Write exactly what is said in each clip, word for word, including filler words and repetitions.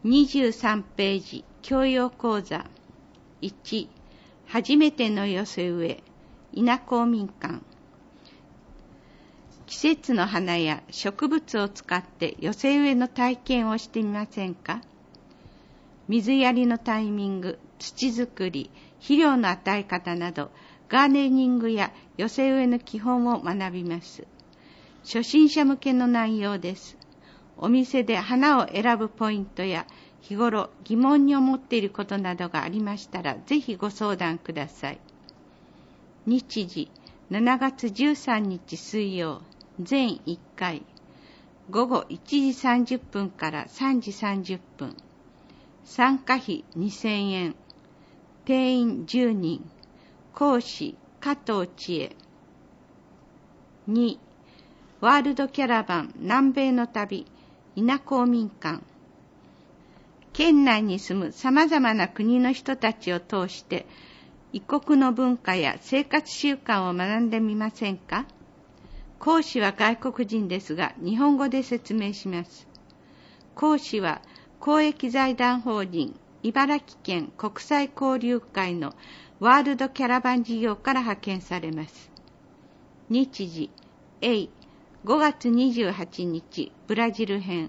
にじゅうさんページ、教養講座。いち、初めての寄せ植え、稲公民館。季節の花や植物を使って寄せ植えの体験をしてみませんか？水やりのタイミング、土作り、肥料の与え方など、ガーデニングや寄せ植えの基本を学びます。初心者向けの内容です。お店で花を選ぶポイントや日頃疑問に思っていることなどがありましたらぜひご相談ください。日時しちがつじゅうさんにち水曜、全いっかい、ごごいちじさんじゅっぷんからさんじさんじゅっぷん、参加費にせんえん、定員じゅうにん、講師加藤千恵。に、ワールドキャラバン南米の旅稲公民館。県内に住む様々な国の人たちを通して異国の文化や生活習慣を学んでみませんか？講師は外国人ですが日本語で説明します。講師は公益財団法人茨城県国際交流会のワールドキャラバン事業から派遣されます。日時 A、ごがつにじゅうはちにちブラジル編、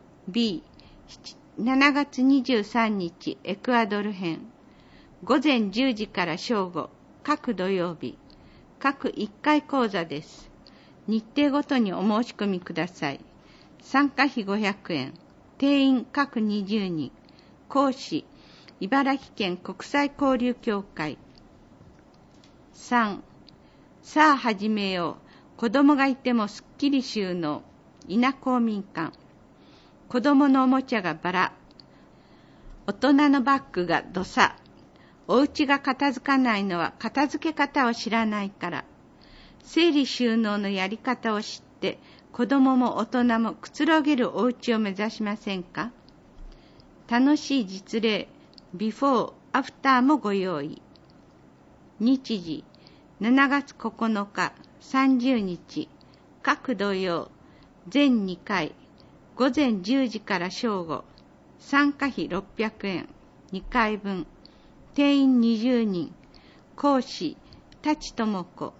B、しちがつにじゅうさんにちエクアドル編、ごぜんじゅうじから正午、各土曜日、各いっかい講座です。日程ごとにお申し込みください。参加費ごひゃくえん、定員各にじゅうにん、講師茨城県国際交流協会。さん、さあ始めよう、子供がいてもすっきり収納稲公民館。子供のおもちゃがバラ、大人のバッグがどさ、お家が片付かないのは片付け方を知らないから。整理収納のやり方を知って子供も大人もくつろげるお家を目指しませんか？楽しい実例ビフォーアフターもご用意。日時しちがつここのかさんじゅうにち、各土曜、全にかい、ごぜんじゅうじから正午、参加費ろっぴゃくえん、にかいぶん、定員にじゅうにん、講師舘智子。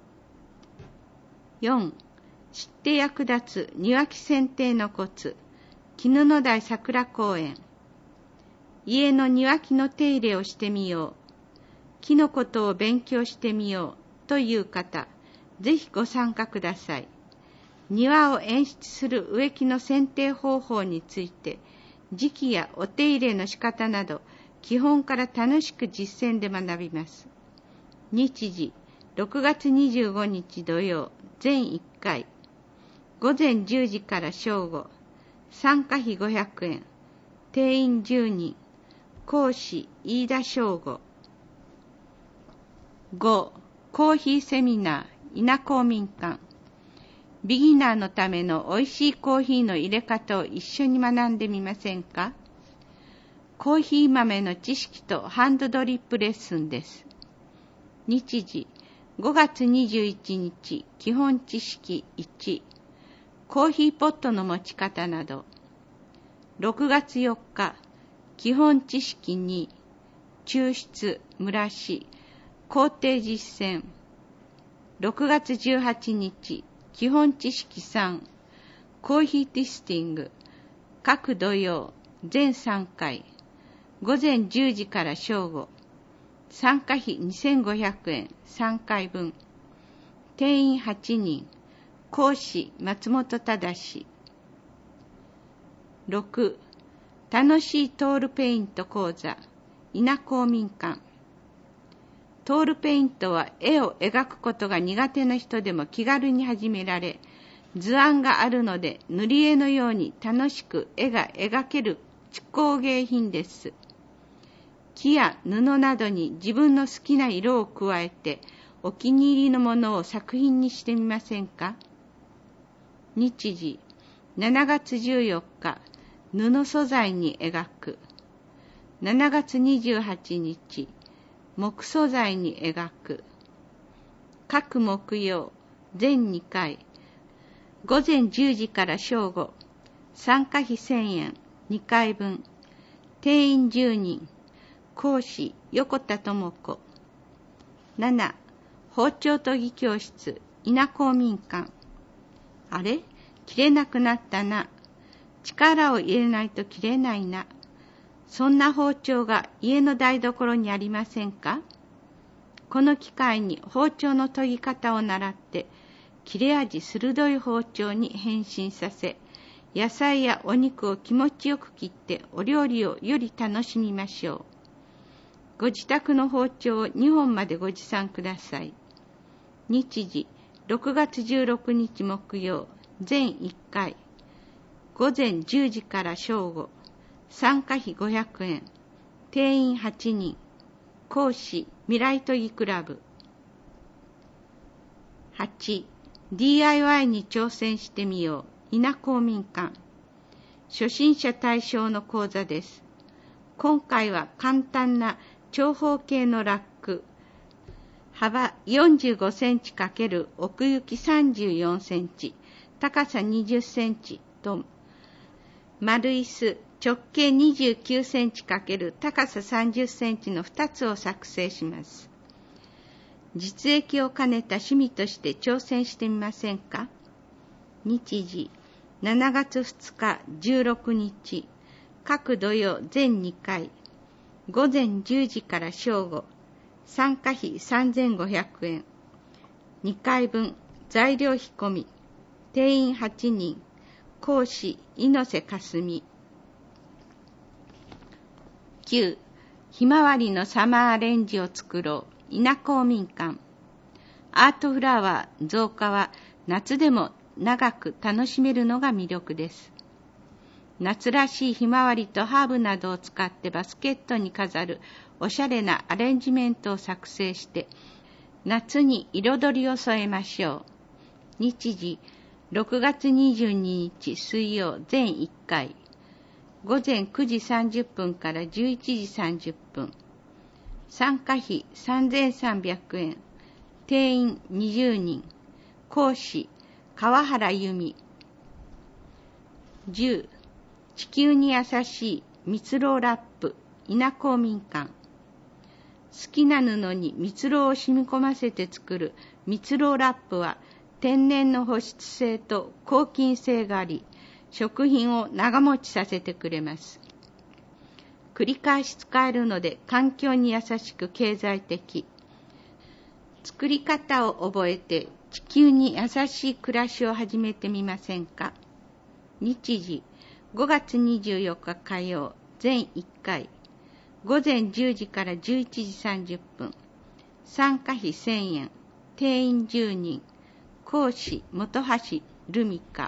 よん、知って役立つ庭木剪定のコツ、絹の台桜公園。家の庭木の手入れをしてみよう、木のことを勉強してみようという方、ぜひご参加ください。庭を演出する植木の剪定方法について、時期やお手入れの仕方など、基本から楽しく実践で学びます。日時ろくがつにじゅうごにち土曜、全いっかい、ごぜんじゅうじから正午、参加費ごひゃくえん、定員じゅうにん、講師飯田翔吾。ご、コーヒーセミナー稲公民館。ビギナーのためのおいしいコーヒーの入れ方を一緒に学んでみませんか？コーヒー豆の知識とハンドドリップレッスンです。日時ごがつにじゅういちにち、基本知識いち、コーヒーポットの持ち方など。ろくがつよっか、基本知識に、抽出、蒸らし、工程実践。ろくがつじゅうはちにち、基本知識さん、コーヒーテイスティング、各土曜、全さんかい、ごぜんじゅうじから正午、参加費にせんごひゃくえん、さんかいぶん、定員はちにん、講師松本忠。ろく、楽しいトールペイント講座稲公民館。トールペイントは絵を描くことが苦手な人でも気軽に始められ、図案があるので塗り絵のように楽しく絵が描ける手工芸品です。木や布などに自分の好きな色を加えてお気に入りのものを作品にしてみませんか？日時しちがつじゅうよっか、布素材に描く。しちがつにじゅうはちにち、木素材に描く。各木曜、全にかい、ごぜんじゅうじから正午、参加費せんえん、にかいぶん、 定員じゅうにん、講師横田智子。なな、包丁研ぎ教室稲公民館。あれ、切れなくなったな。力を入れないと切れないな。そんな包丁が家の台所にありませんか？この機会に包丁の研ぎ方を習って、切れ味鋭い包丁に変身させ、野菜やお肉を気持ちよく切ってお料理をより楽しみましょう。ご自宅の包丁をにほんまでご持参ください。日時、ろくがつじゅうろくにち木曜、全いっかい。ごぜんじゅうじから正午。参加費ごひゃくえん。定員はちにん。講師、未来研ぎクラブ。はち、ディーアイワイ に挑戦してみよう。稲公民館。初心者対象の講座です。今回は簡単な長方形のラック、幅よんじゅうごセンチ×奥行きさんじゅうよんセンチ、高さにじゅっセンチと、丸椅子直径にじゅうきゅうセンチ×高ささんじゅっセンチのふたつを作成します。実益を兼ねた趣味として挑戦してみませんか？日時、しちがつふつかじゅうろくにち、各土曜全にかい、ごぜんじゅうじから正午、参加費さんぜんごひゃくえん、にかいぶん、材料費込み、定員はちにん、講師猪瀬かすみ。きゅう、ひまわりのサマーアレンジを作ろう、稲公民館。アートフラワー造花は夏でも長く楽しめるのが魅力です。夏らしいひまわりとハーブなどを使ってバスケットに飾るおしゃれなアレンジメントを作成して、夏に彩りを添えましょう。日時、ろくがつにじゅうににち水曜全いっかい、ごぜんくじさんじゅっぷんからじゅういちじさんじゅっぷん。参加費さんぜんさんびゃくえん、定員にじゅうにん、講師川原由美。じゅう、地球に優しい蜜蝋ラップ稲公民館。好きな布に蜜蝋を染み込ませて作る蜜蝋ラップは天然の保湿性と抗菌性があり、食品を長持ちさせてくれます。繰り返し使えるので環境に優しく経済的。作り方を覚えて地球に優しい暮らしを始めてみませんか？日時、ごがつにじゅうよっか火曜、全いっかい、ごぜんじゅうじからじゅういちじさんじゅっぷん。参加費せんえん、定員じゅうにん、講師本橋ルミカ。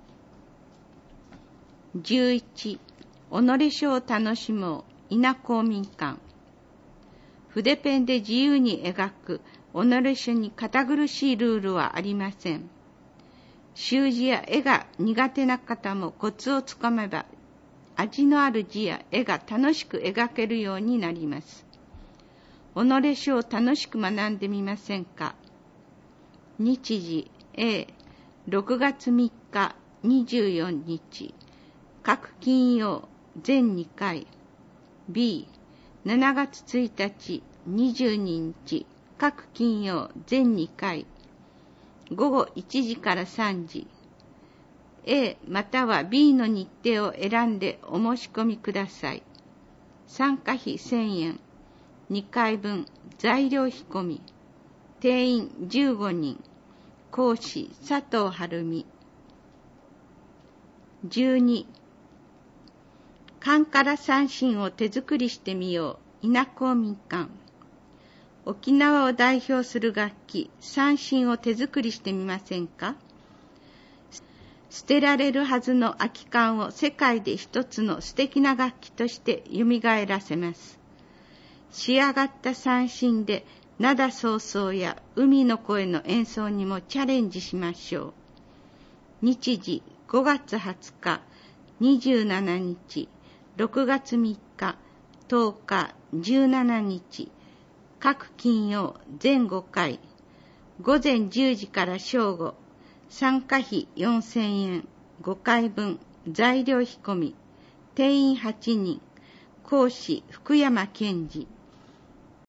じゅういち、己書を楽しもう稲公民館。筆ペンで自由に描く己書に堅苦しいルールはありません。習字や絵が苦手な方もコツをつかめば、味のある字や絵が楽しく描けるようになります。己書を楽しく学んでみませんか？日時、A、ろくがつみっかにじゅうよっか、各金曜全にかい、B、しちがつついたちにじゅうににち、各金曜全にかい、ごごいちじからさんじ、A または B の日程を選んでお申し込みください。参加費せんえん、にかいぶん、材料費込み、定員じゅうごにん、講師佐藤晴美。じゅうに、カンカラ三線を手作りしてみよう稲公民館。沖縄を代表する楽器三線を手作りしてみませんか？捨てられるはずの空き缶を世界で一つの素敵な楽器として蘇らせます。仕上がった三線で灘そうそうや海の声の演奏にもチャレンジしましょう。日時ごがつはつか、にじゅうしちにち、ろくがつみっか、とおか、じゅうしちにち、各金曜全ごかい、ごぜんじゅうじから正午、参加費よんせんえん、ごかいぶん、材料費込み、定員はちにん、 講師福山健二。